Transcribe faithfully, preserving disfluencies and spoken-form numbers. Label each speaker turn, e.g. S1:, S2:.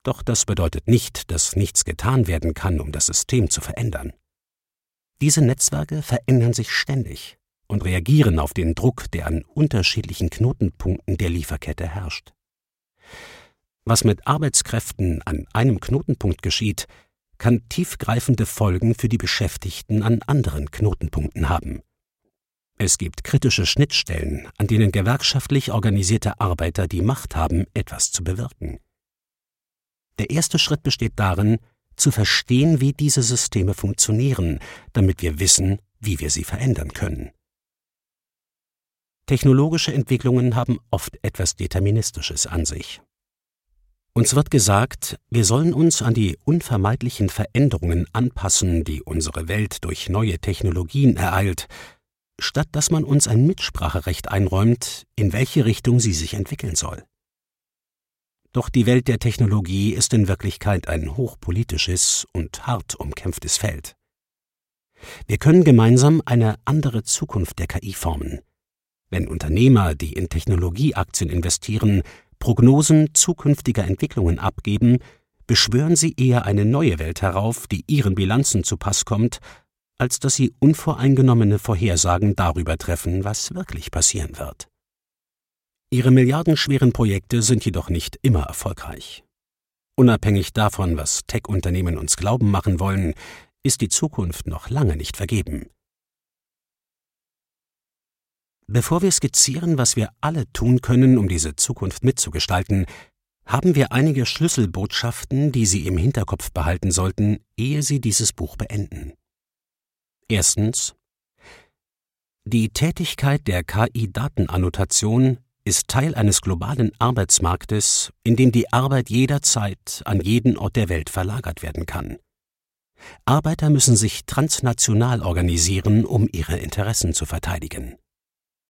S1: Doch das bedeutet nicht, dass nichts getan werden kann, um das System zu verändern. Diese Netzwerke verändern sich ständig und reagieren auf den Druck, der an unterschiedlichen Knotenpunkten der Lieferkette herrscht. Was mit Arbeitskräften an einem Knotenpunkt geschieht, kann tiefgreifende Folgen für die Beschäftigten an anderen Knotenpunkten haben. Es gibt kritische Schnittstellen, an denen gewerkschaftlich organisierte Arbeiter die Macht haben, etwas zu bewirken. Der erste Schritt besteht darin, zu verstehen, wie diese Systeme funktionieren, damit wir wissen, wie wir sie verändern können. Technologische Entwicklungen haben oft etwas Deterministisches an sich. Uns wird gesagt, wir sollen uns an die unvermeidlichen Veränderungen anpassen, die unsere Welt durch neue Technologien ereilt, statt dass man uns ein Mitspracherecht einräumt, in welche Richtung sie sich entwickeln soll. Doch die Welt der Technologie ist in Wirklichkeit ein hochpolitisches und hart umkämpftes Feld. Wir können gemeinsam eine andere Zukunft der K I formen. Wenn Unternehmer, die in Technologieaktien investieren, Prognosen zukünftiger Entwicklungen abgeben, beschwören sie eher eine neue Welt herauf, die ihren Bilanzen zu Pass kommt, als dass sie unvoreingenommene Vorhersagen darüber treffen, was wirklich passieren wird. Ihre milliardenschweren Projekte sind jedoch nicht immer erfolgreich. Unabhängig davon, was Tech-Unternehmen uns glauben machen wollen, ist die Zukunft noch lange nicht vergeben. Bevor wir skizzieren, was wir alle tun können, um diese Zukunft mitzugestalten, haben wir einige Schlüsselbotschaften, die Sie im Hinterkopf behalten sollten, ehe Sie dieses Buch beenden. Erstens: Die Tätigkeit der K I-Datenannotation ist Teil eines globalen Arbeitsmarktes, in dem die Arbeit jederzeit an jeden Ort der Welt verlagert werden kann. Arbeiter müssen sich transnational organisieren, um ihre Interessen zu verteidigen.